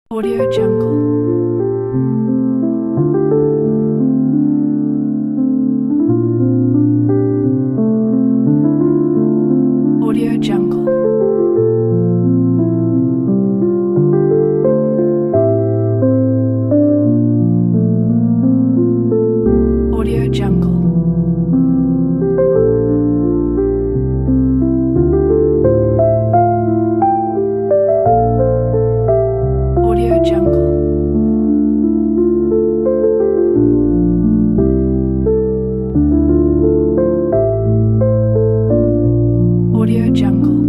Audio Jungle. Audio Jungle. Audio Jungle. Audio Jungle. Audio Jungle.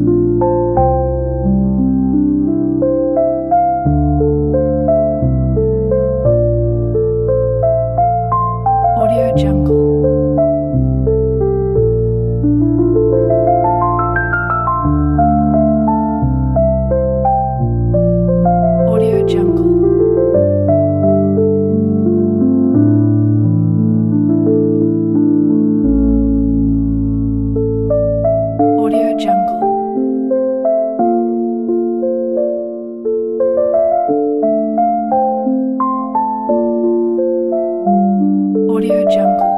Audio Jungle. Audio Jungle. Audio Jungle. Audio Jungle.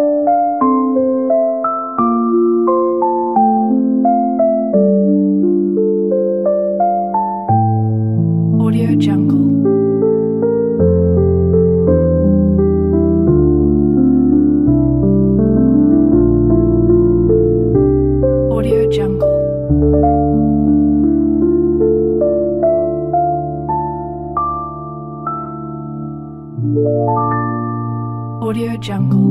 Audio Jungle. Audio Jungle. Audio Jungle.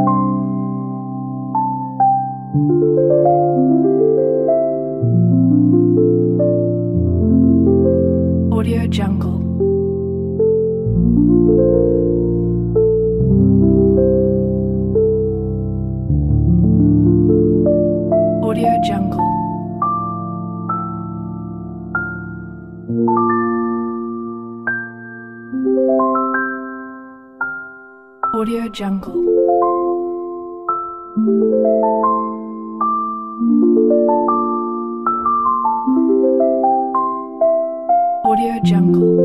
Audio Jungle. Audio Jungle. Audio Jungle. Audio Jungle.